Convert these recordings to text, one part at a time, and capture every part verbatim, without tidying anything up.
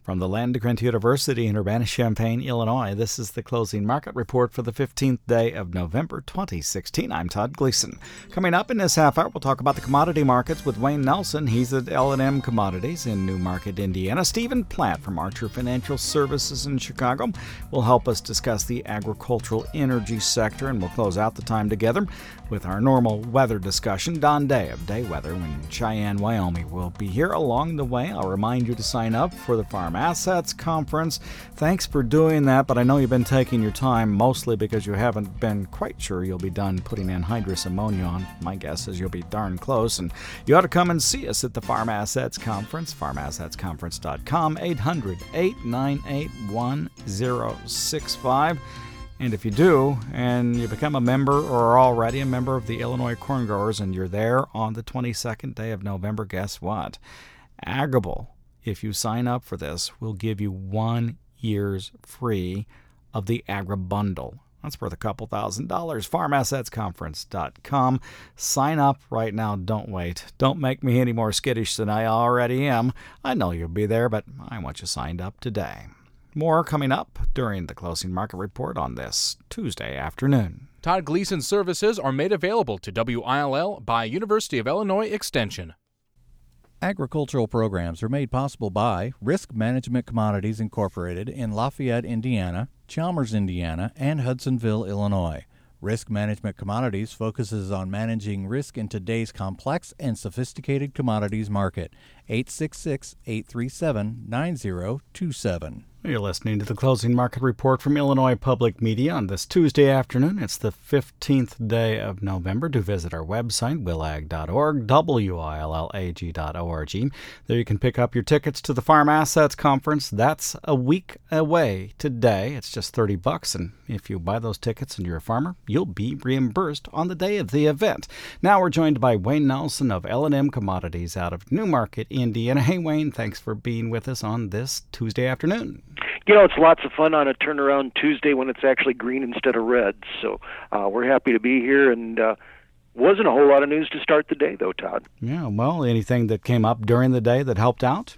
From the land of Grant University in Urbana-Champaign, Illinois, this is the closing market report for the fifteenth day of November twenty sixteen. I'm Todd Gleason. Coming up in this half hour, we'll talk about the commodity markets with Wayne Nelson. He's at L and M Commodities in Newmarket, Indiana. Stephen Platt from Archer Financial Services in Chicago will help us discuss the agricultural energy sector, and we'll close out the time together with our normal weather discussion. Don Day of Day Weather in Cheyenne, Wyoming will be here along the way. I'll remind you to sign up for the Farm Assets Conference. Thanks for doing that, but I know you've been taking your time mostly because you haven't been quite sure you'll be done putting anhydrous ammonia on. My guess is you'll be darn close, and you ought to come and see us at the Farm Assets Conference, farm assets conference dot com, eight hundred, eight nine eight, one zero six five. And if you do, and you become a member or are already a member of the Illinois Corn Growers, and you're there on the twenty-second day of November, guess what? Agrable, if you sign up for this, will give you one year's free of the Agri-Bundle. That's worth a couple thousand dollars. farm assets conference dot com. Sign up right now. Don't wait. Don't make me any more skittish than I already am. I know you'll be there, but I want you signed up today. More coming up during the closing market report on this Tuesday afternoon. Todd Gleason services are made available to W I L L by University of Illinois Extension. Agricultural programs are made possible by Risk Management Commodities Incorporated in Lafayette, Indiana, Chalmers, Indiana, and Hudsonville, Illinois. Risk Management Commodities focuses on managing risk in today's complex and sophisticated commodities market. eight six six, eight three seven, nine zero two seven. You're listening to the Closing Market Report from Illinois Public Media on this Tuesday afternoon. It's the fifteenth day of November. Do visit our website, willag dot org, W I L L A G dot org. There you can pick up your tickets to the Farm Assets Conference. That's a week away today. It's just thirty bucks, and if you buy those tickets and you're a farmer, you'll be reimbursed on the day of the event. Now we're joined by Wayne Nelson of L and M Commodities out of Newmarket, Indiana. Hey, Wayne, thanks for being with us on this Tuesday afternoon. You know, it's lots of fun on a turnaround Tuesday when it's actually green instead of red. So uh, we're happy to be here, and uh, wasn't a whole lot of news to start the day, though, Todd. Yeah, well, anything that came up during the day that helped out?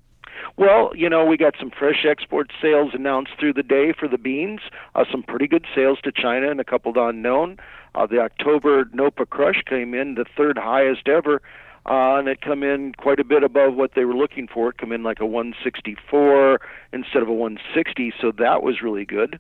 Well, you know, we got some fresh export sales announced through the day for the beans, uh, some pretty good sales to China and a couple to unknown. Uh, the October NOPA crush came in the third highest ever. Uh, and it come in quite a bit above what they were looking for. It come in like a one sixty-four instead of a one sixty, so that was really good.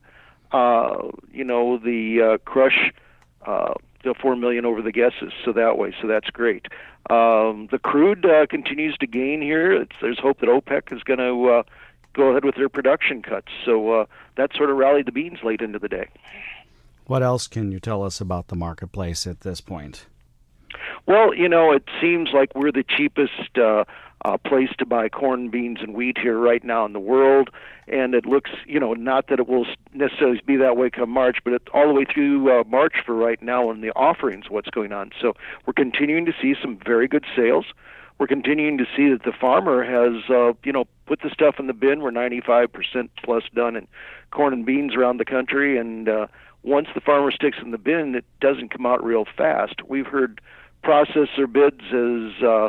Uh, you know, the uh, crush, uh, the four million over the guesses, so that way, so that's great. Um, the crude uh, continues to gain here. It's, there's hope that OPEC is going to uh, go ahead with their production cuts, so uh, that sort of rallied the beans late into the day. What else can you tell us about the marketplace at this point? Well, you know, it seems like we're the cheapest uh, uh, place to buy corn, beans, and wheat here right now in the world. And it looks, you know, not that it will necessarily be that way come March, but it, all the way through uh, March for right now in the offerings, what's going on. So we're continuing to see some very good sales. We're continuing to see that the farmer has, uh, you know, put the stuff in the bin. We're ninety-five percent plus done in corn and beans around the country. And uh, once the farmer sticks in the bin, it doesn't come out real fast. We've heard processor bids as uh,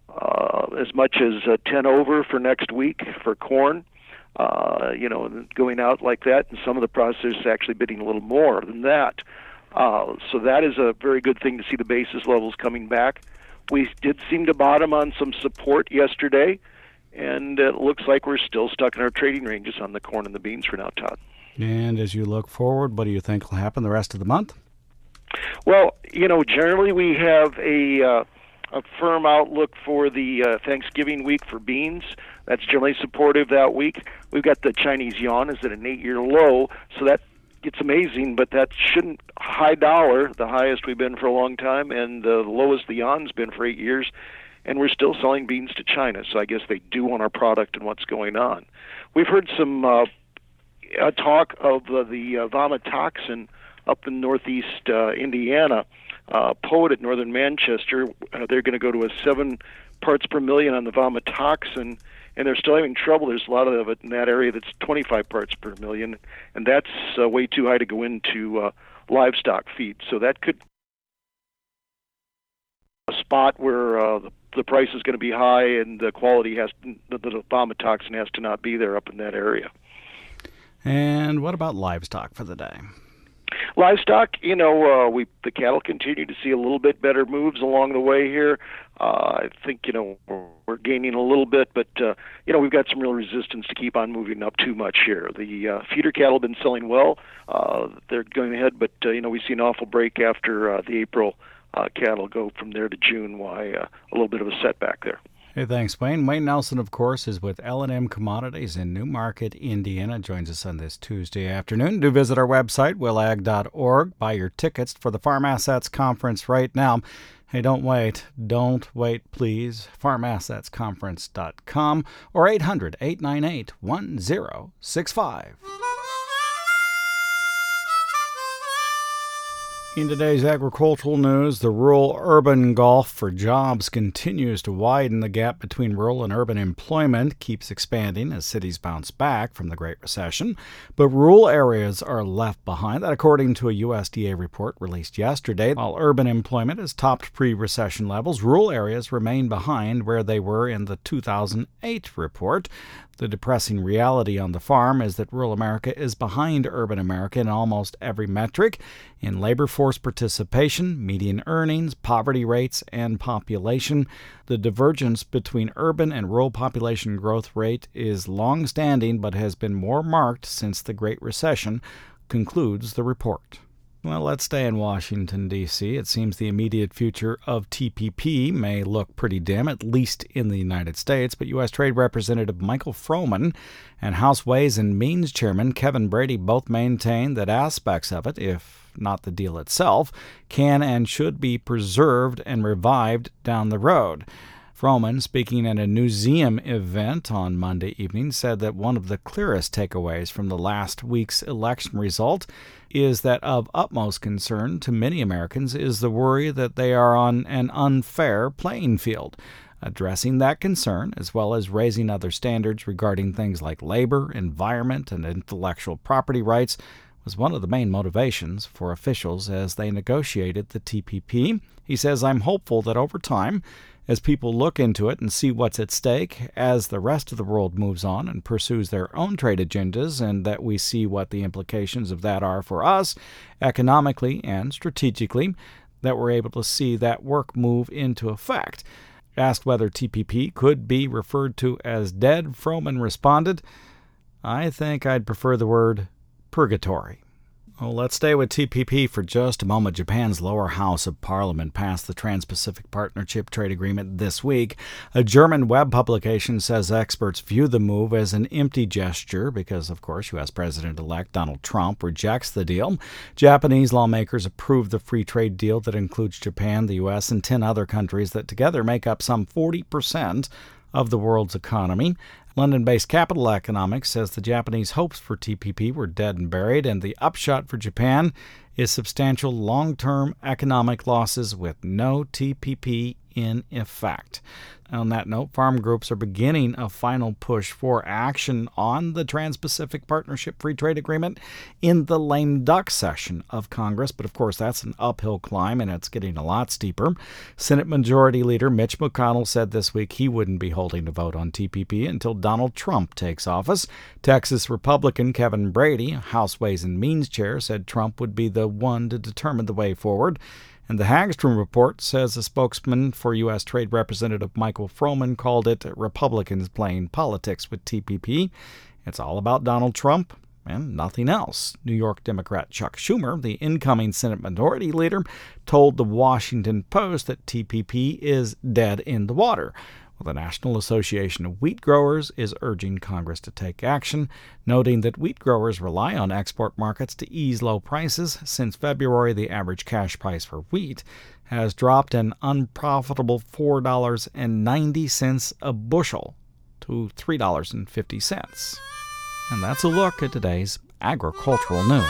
uh, as much as uh, ten over for next week for corn, uh, you know, going out like that, and some of the processors actually bidding a little more than that. Uh, so that is a very good thing to see the basis levels coming back. We did seem to bottom on some support yesterday, and it looks like we're still stuck in our trading ranges on the corn and the beans for now, Todd. And as you look forward, what do you think will happen the rest of the month? Well, you know, generally we have a uh, a firm outlook for the uh, Thanksgiving week for beans. That's generally supportive that week. We've got the Chinese yuan is at an eight-year low, so that gets amazing, but that shouldn't high dollar, the highest we've been for a long time, and the lowest the yuan's been for eight years, and we're still selling beans to China, so I guess they do want our product and what's going on. We've heard some uh, uh, talk of uh, the uh, vomitoxin up in northeast uh, Indiana, uh, Poet at northern Manchester. Uh, they're going to go to a seven parts per million on the vomitoxin, and they're still having trouble. There's a lot of it in that area that's twenty-five parts per million, and that's uh, way too high to go into uh, livestock feed. So that could a spot where uh, the the price is going to be high, and the quality has to, the, the vomitoxin has to not be there up in that area. And what about livestock for the day? Livestock, you know, uh, we the cattle continue to see a little bit better moves along the way here. Uh, I think, you know, we're, we're gaining a little bit, but, uh, you know, we've got some real resistance to keep on moving up too much here. The uh, feeder cattle have been selling well. Uh, they're going ahead, but, uh, you know, we see an awful break after uh, the April uh, cattle go from there to June. Why uh, a little bit of a setback there. Hey, thanks, Wayne. Wayne Nelson, of course, is with L and M Commodities in Newmarket, Indiana. Joins us on this Tuesday afternoon. Do visit our website, will ag dot org. Buy your tickets for the Farm Assets Conference right now. Hey, don't wait. Don't wait, please. farm assets conference dot com or eight hundred, eight nine eight, one zero six five. In today's agricultural news, the rural-urban gulf for jobs continues to widen. The gap between rural and urban employment keeps expanding as cities bounce back from the Great Recession, but rural areas are left behind. That according to a U S D A report released yesterday. While urban employment has topped pre-recession levels, rural areas remain behind where they were in the two thousand eight report. The depressing reality on the farm is that rural America is behind urban America in almost every metric: in labor force participation, median earnings, poverty rates, and population. The divergence between urban and rural population growth rate is long-standing but has been more marked since the Great Recession, concludes the report. Well, let's stay in Washington, D C It seems the immediate future of T P P may look pretty dim, at least in the United States, but U S. Trade Representative Michael Froman and House Ways and Means Chairman Kevin Brady both maintain that aspects of it, if not the deal itself, can and should be preserved and revived down the road. Froman, speaking at a Newseum event on Monday evening, said that one of the clearest takeaways from the last week's election result is that of utmost concern to many Americans is the worry that they are on an unfair playing field. Addressing that concern, as well as raising other standards regarding things like labor, environment, and intellectual property rights, was one of the main motivations for officials as they negotiated the T P P. He says, "I'm hopeful that over time, as people look into it and see what's at stake, as the rest of the world moves on and pursues their own trade agendas, and that we see what the implications of that are for us, economically and strategically, that we're able to see that work move into effect." Asked whether T P P could be referred to as dead, Froman responded, "I think I'd prefer the word purgatory." Well, let's stay with T P P for just a moment. Japan's lower house of parliament passed the Trans-Pacific Partnership Trade Agreement this week. A German web publication says experts view the move as an empty gesture because, of course, U S. President-elect Donald Trump rejects the deal. Japanese lawmakers approved the free trade deal that includes Japan, the U S, and ten other countries that together make up some forty percent of the world's economy. London-based Capital Economics says the Japanese hopes for T P P were dead and buried, and the upshot for Japan is substantial long-term economic losses with no T P P in effect. On that note, farm groups are beginning a final push for action on the Trans-Pacific Partnership Free Trade Agreement in the lame duck session of Congress, but of course that's an uphill climb and it's getting a lot steeper. Senate Majority Leader Mitch McConnell said this week he wouldn't be holding a vote on T P P until Donald Trump takes office. Texas Republican Kevin Brady, House Ways and Means Chair, said Trump would be the one to determine the way forward. And the Hagstrom report says a spokesman for U S. Trade Representative Michael Froman called it Republicans playing politics with T P P. It's all about Donald Trump and nothing else. New York Democrat Chuck Schumer, the incoming Senate Minority Leader, told the Washington Post that T P P is dead in the water. Well, the National Association of Wheat Growers is urging Congress to take action, noting that wheat growers rely on export markets to ease low prices. Since February, the average cash price for wheat has dropped an unprofitable four dollars and ninety cents a bushel to three dollars and fifty cents. And that's a look at today's agricultural news.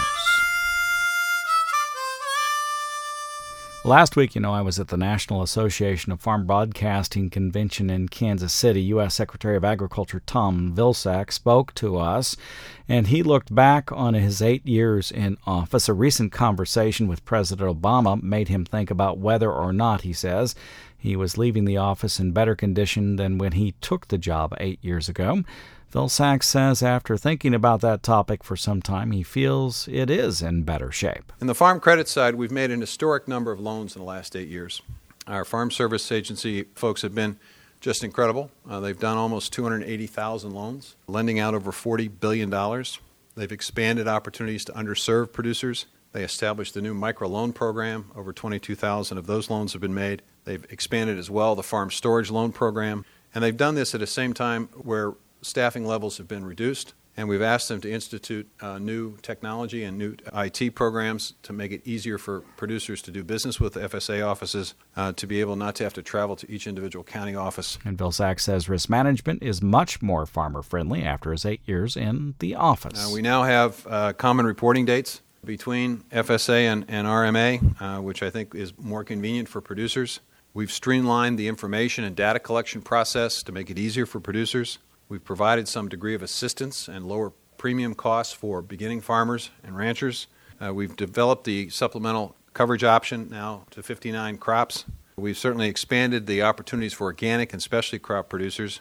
Last week, you know, I was at the National Association of Farm Broadcasting Convention in Kansas City. U S. Secretary of Agriculture Tom Vilsack spoke to us, and he looked back on his eight years in office. A recent conversation with President Obama made him think about whether or not, he says, He was leaving the office in better condition than when he took the job eight years ago. Vilsack says after thinking about that topic for some time, he feels it is in better shape. In the farm credit side, we've made an historic number of loans in the last eight years. Our Farm Service Agency folks have been just incredible. Uh, they've done almost two hundred eighty thousand loans, lending out over forty billion dollars. They've expanded opportunities to underserved producers. They established the new micro-loan program. Over twenty-two thousand of those loans have been made. They've expanded as well the farm storage loan program. And they've done this at the same time where staffing levels have been reduced, and we've asked them to institute uh, new technology and new I T programs to make it easier for producers to do business with F S A offices, uh, to be able not to have to travel to each individual county office. And Vilsack says risk management is much more farmer-friendly after his eight years in the office. Uh, we now have uh, common reporting dates between F S A and, and R M A, uh, which I think is more convenient for producers. We've streamlined the information and data collection process to make it easier for producers. We've provided some degree of assistance and lower premium costs for beginning farmers and ranchers. Uh, we've developed the supplemental coverage option now to fifty-nine crops. We've certainly expanded the opportunities for organic and specialty crop producers.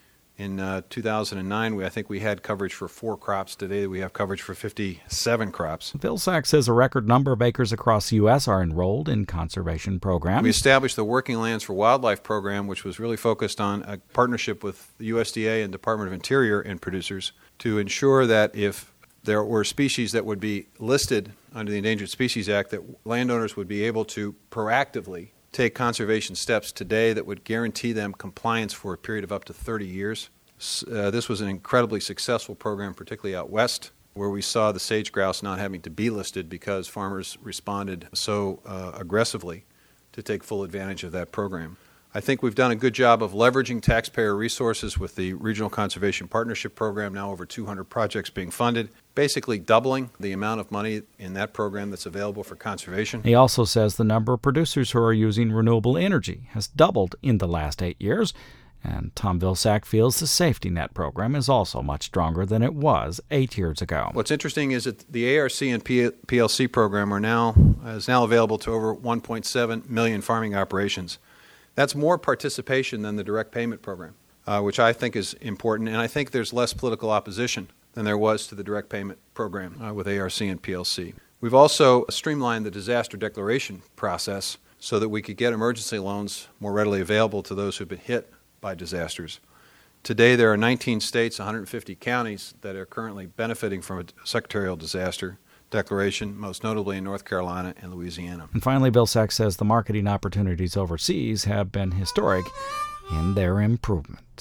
In uh, two thousand nine, we, I think we had coverage for four crops. Today we have coverage for fifty-seven crops. Vilsack says a record number of acres across the U S are enrolled in conservation programs. We established the Working Lands for Wildlife program, which was really focused on a partnership with the U S D A and Department of Interior and producers to ensure that if there were species that would be listed under the Endangered Species Act, that landowners would be able to proactively take conservation steps today that would guarantee them compliance for a period of up to thirty years. Uh, this was an incredibly successful program, particularly out west, where we saw the sage grouse not having to be listed because farmers responded so uh, aggressively to take full advantage of that program. I think we've done a good job of leveraging taxpayer resources with the Regional Conservation Partnership Program, now over two hundred projects being funded, basically doubling the amount of money in that program that's available for conservation. He also says the number of producers who are using renewable energy has doubled in the last eight years, and Tom Vilsack feels the Safety Net program is also much stronger than it was eight years ago. What's interesting is that the A R C and P L C program are now is now available to over one point seven million farming operations. That's more participation than the direct payment program, uh, which I think is important, and I think there's less political opposition than there was to the direct payment program uh, with A R C and P L C. We've also streamlined the disaster declaration process so that we could get emergency loans more readily available to those who've been hit by disasters. Today there are nineteen states, one hundred fifty counties that are currently benefiting from a secretarial disaster declaration, most notably in North Carolina and Louisiana. And finally, Vilsack says the marketing opportunities overseas have been historic in their improvement.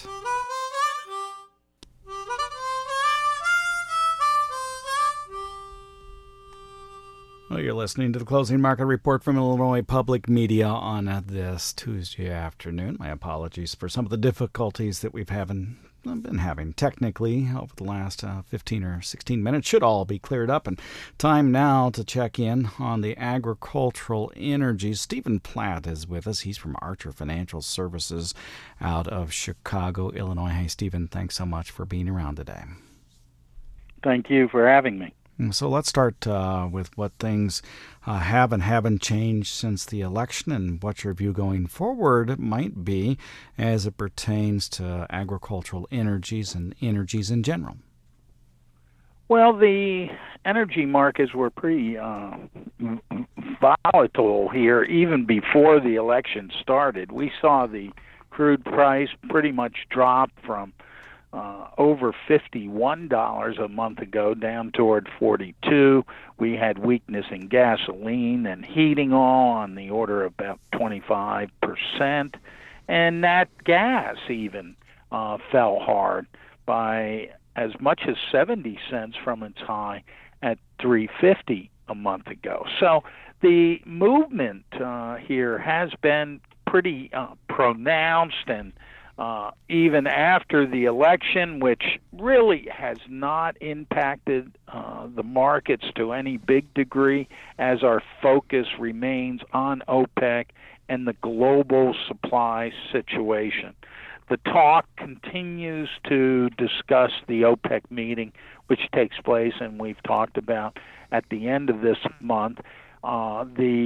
Well, you're listening to the Closing Market Report from Illinois Public Media on uh, this Tuesday afternoon. My apologies for some of the difficulties that we've having, been having technically over the last uh, fifteen or sixteen minutes. Should all be cleared up. And time now to check in on the agricultural energy. Stephen Platt is with us. He's from Archer Financial Services out of Chicago, Illinois. Hey, Stephen, thanks so much for being around today. Thank you for having me. So let's start uh, with what things uh, have and haven't changed since the election and what your view going forward might be as it pertains to agricultural energies and energies in general. Well, the energy markets were pretty uh, volatile here even before the election started. We saw the crude price pretty much drop from Uh, over fifty-one dollars a month ago down toward forty-two. We had weakness in gasoline and heating oil on the order of about twenty-five percent. And nat gas even uh, fell hard by as much as seventy cents from its high at three fifty a month ago. So the movement uh, here has been pretty uh, pronounced, and Uh, even after the election, which really has not impacted uh, the markets to any big degree, as our focus remains on OPEC and the global supply situation. The talk continues to discuss the OPEC meeting, which takes place, and we've talked about at the end of this month. Uh, the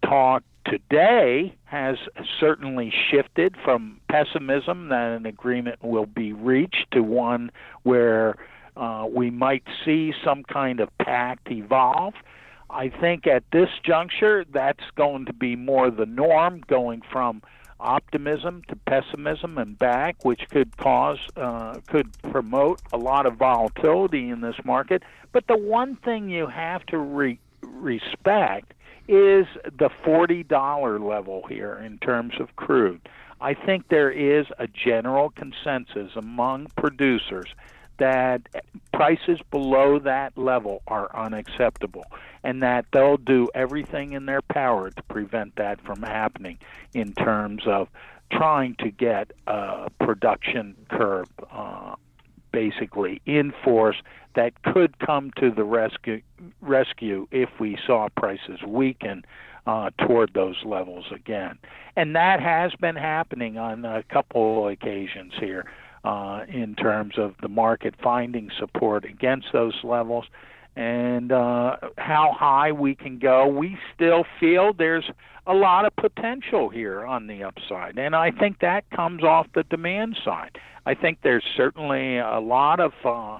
talk today has certainly shifted from pessimism that an agreement will be reached to one where uh, we might see some kind of pact evolve. I think at this juncture, that's going to be more the norm, going from optimism to pessimism and back, which could cause, uh, could promote a lot of volatility in this market. But the one thing you have to re- respect is the forty dollars level here in terms of crude. I think there is a general consensus among producers that prices below that level are unacceptable, and that they'll do everything in their power to prevent that from happening in terms of trying to get a production curve uh, basically in force that could come to the rescue, rescue if we saw prices weaken uh, toward those levels again. And that has been happening on a couple occasions here. Uh, in terms of the market finding support against those levels, and uh, how high we can go. We still feel there's a lot of potential here on the upside, and I think that comes off the demand side. I think there's certainly a lot of uh,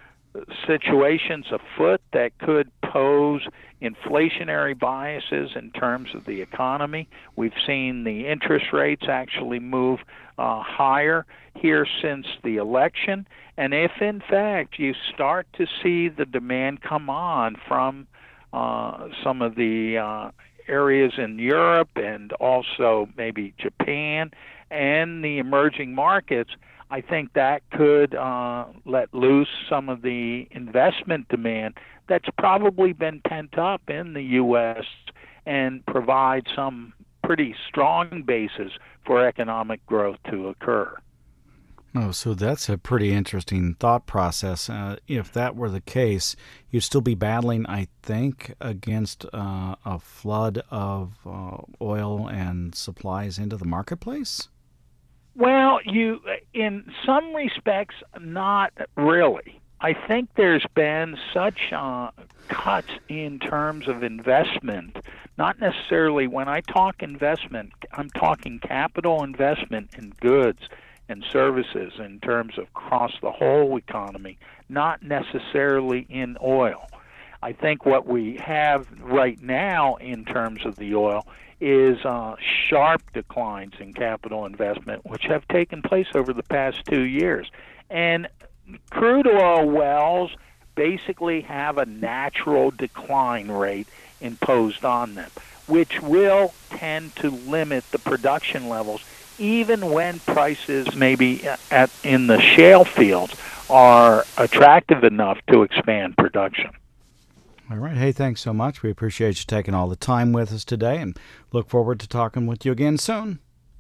situations afoot that could pose inflationary biases in terms of the economy. We've seen the interest rates actually move uh, higher here since the election, and if in fact you start to see the demand come on from uh, some of the uh, areas in Europe and also maybe Japan and the emerging markets, I think that could uh, let loose some of the investment demand that's probably been pent up in the U S and provide some pretty strong basis for economic growth to occur. Oh, so that's a pretty interesting thought process. Uh, if that were the case, you'd still be battling, I think, against uh, a flood of uh, oil and supplies into the marketplace? Well, you, in some respects, not really. I think there's been such uh, cuts in terms of investment. Not necessarily, when I talk investment, I'm talking capital investment in goods and services in terms of across the whole economy, not necessarily in oil. I think what we have right now in terms of the oil is uh, sharp declines in capital investment, which have taken place over the past two years. And crude oil wells basically have a natural decline rate imposed on them, which will tend to limit the production levels even when prices maybe at in the shale fields are attractive enough to expand production. All right. Hey, thanks so much. We appreciate you taking all the time with us today and look forward to talking with you again soon.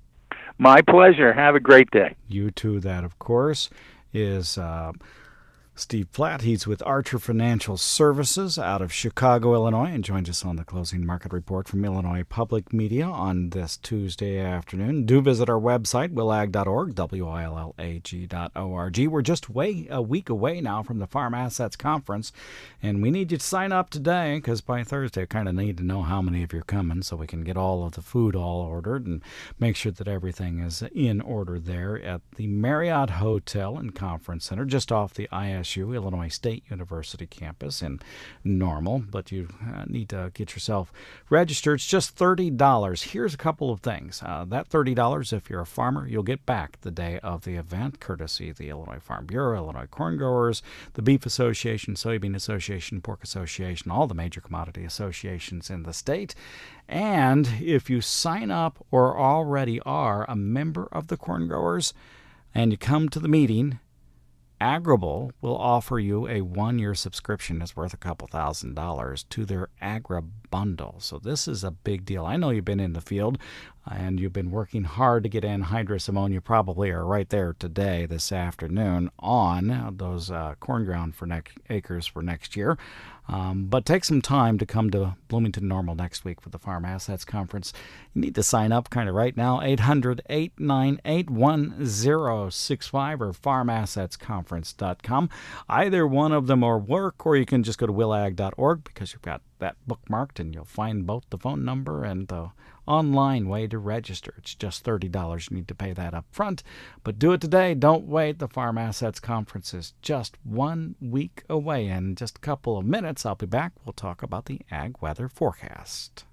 My pleasure. Have a great day. You too. That, of course, is uh, Steve Platt. He's with Archer Financial Services out of Chicago, Illinois, and joins us on the Closing Market Report from Illinois Public Media on this Tuesday afternoon. Do visit our website, willag dot org, W I L L A G dot O R G. We're just way a week away now from the Farm Assets Conference, and we need you to sign up today because by Thursday I kind of need to know how many of you are coming so we can get all of the food all ordered and make sure that everything is in order there at the Marriott Hotel and Conference Center just off the I S U, Illinois State University campus in Normal, but you uh, need to get yourself registered. It's just thirty dollars. Here's a couple of things. Uh, that thirty dollars, if you're a farmer, you'll get back the day of the event, courtesy of the Illinois Farm Bureau, Illinois Corn Growers, the Beef Association, Soybean Association, Pork Association, all the major commodity associations in the state. And if you sign up or already are a member of the Corn Growers and you come to the meeting, Agribul will offer you a one-year subscription that's worth a couple thousand dollars to their Agri Bundle. So this is a big deal. I know you've been in the field and you've been working hard to get anhydrous ammonia, probably are right there today, this afternoon, on those uh, corn ground for next acres for next year. Um, but take some time to come to Bloomington Normal next week for the Farm Assets Conference. You need to sign up kind of right now, eight hundred, eight nine eight, one zero six five or farm assets conference dot com. Either one of them will work, or you can just go to willag dot org because you've got that bookmarked, and you'll find both the phone number and the online way to register. It's just thirty dollars. You need to pay that up front. But do it today. Don't wait. The Farm Assets Conference is just one week away. In just a couple of minutes, I'll be back. We'll talk about the ag weather forecast.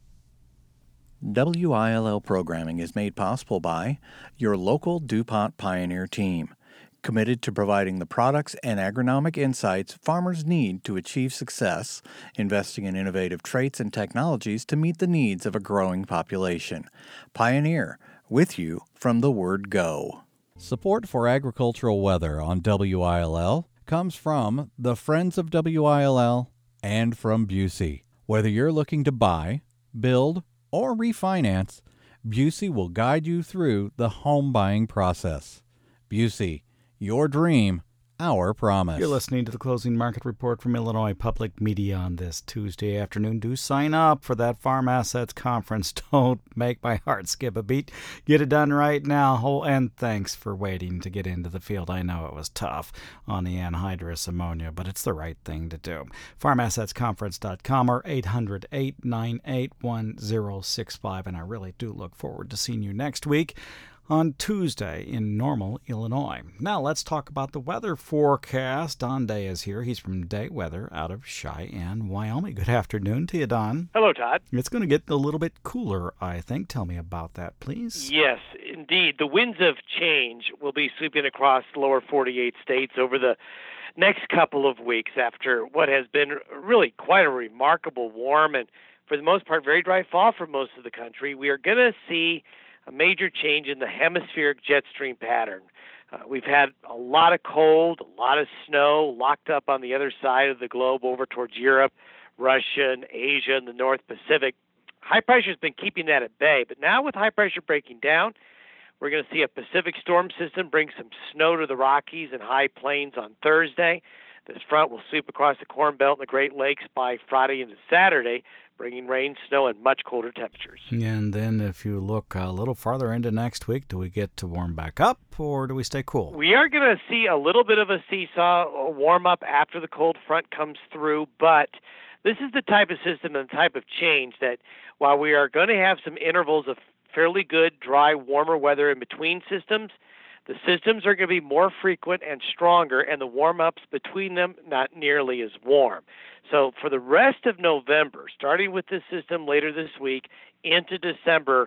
W I L L programming is made possible by your local DuPont Pioneer team, committed to providing the products and agronomic insights farmers need to achieve success, investing in innovative traits and technologies to meet the needs of a growing population. Pioneer, with you from the word go. Support for agricultural weather on W I L L comes from the Friends of W I L L and from Busey. Whether you're looking to buy, build, or refinance, Busey will guide you through the home buying process. Busey, your dream, our promise. You're listening to the Closing Market Report from Illinois Public Media on this Tuesday afternoon. Do sign up for that Farm Assets Conference. Don't make my heart skip a beat. Get it done right now. Oh, and thanks for waiting to get into the field. I know it was tough on the anhydrous ammonia, but it's the right thing to do. farm assets conference dot com or eight hundred, eight nine eight, one zero six five. And I really do look forward to seeing you next week on Tuesday in Normal, Illinois. Now let's talk about the weather forecast. Don Day is here. He's from Day Weather out of Cheyenne, Wyoming. Good afternoon to you, Don. Hello, Todd. It's going to get a little bit cooler, I think. Tell me about that, please. Yes, indeed. The winds of change will be sweeping across the lower forty-eight states over the next couple of weeks after what has been really quite a remarkable warm and, for the most part, very dry fall for most of the country. We are going to see a major change in the hemispheric jet stream pattern. Uh, we've had a lot of cold, a lot of snow locked up on the other side of the globe over towards Europe, Russia, and Asia, and the North Pacific. High pressure has been keeping that at bay, but now with high pressure breaking down, we're going to see a Pacific storm system bring some snow to the Rockies and high plains on Thursday. This front will sweep across the Corn Belt and the Great Lakes by Friday into Saturday, bringing rain, snow, and much colder temperatures. And then if you look a little farther into next week, do we get to warm back up or do we stay cool? We are going to see a little bit of a seesaw, a warm up after the cold front comes through, but this is the type of system and the type of change that while we are going to have some intervals of fairly good, dry, warmer weather in between systems, the systems are going to be more frequent and stronger, and the warm-ups between them not nearly as warm. So for the rest of November, starting with this system later this week into December,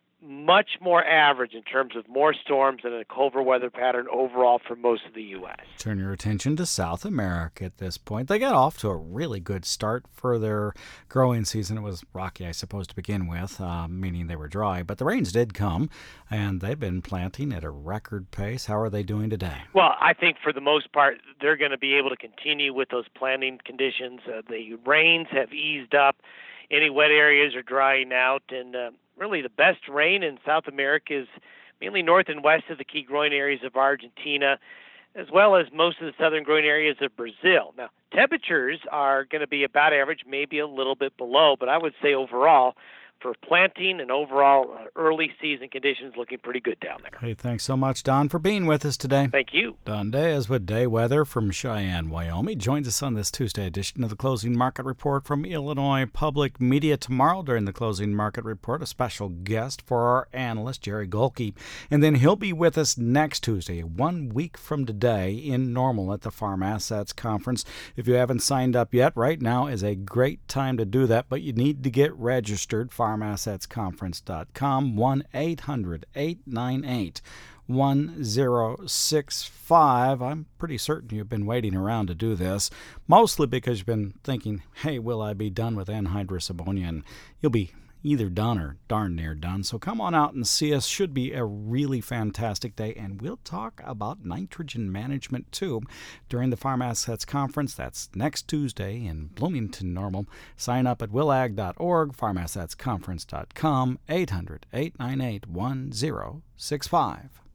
much more average in terms of more storms and a colder weather pattern overall for most of the U S. Turn your attention to South America at this point. They got off to a really good start for their growing season. It was rocky, I suppose, to begin with, uh, meaning they were dry, but the rains did come, and they've been planting at a record pace. How are they doing today? Well, I think for the most part, they're going to be able to continue with those planting conditions. Uh, the rains have eased up. Any wet areas are drying out, and uh, really the best rain in South America is mainly north and west of the key growing areas of Argentina, as well as most of the southern growing areas of Brazil. Now, temperatures are going to be about average, maybe a little bit below, but I would say overall, for planting and overall uh, early season conditions, looking pretty good down there. Hey, thanks so much, Don, for being with us today. Thank you. Don Day is with Day Weather from Cheyenne, Wyoming. Joins us on this Tuesday edition of the Closing Market Report from Illinois Public Media. Tomorrow during the Closing Market Report, a special guest for our analyst, Jerry Golke. And then he'll be with us next Tuesday, one week from today, in Normal at the Farm Assets Conference. If you haven't signed up yet, right now is a great time to do that, but you need to get registered. farm assets conference dot com, one eight hundred, eight nine eight, one zero six five. I'm pretty certain you've been waiting around to do this, mostly because you've been thinking, hey, will I be done with anhydrous ammonia? And you'll be either done or darn near done. So come on out and see us. Should be a really fantastic day. And we'll talk about nitrogen management too during the Farm Assets Conference. That's next Tuesday in Bloomington Normal. Sign up at willag dot org, farm assets conference dot com, eight hundred, eight nine eight, one zero six five.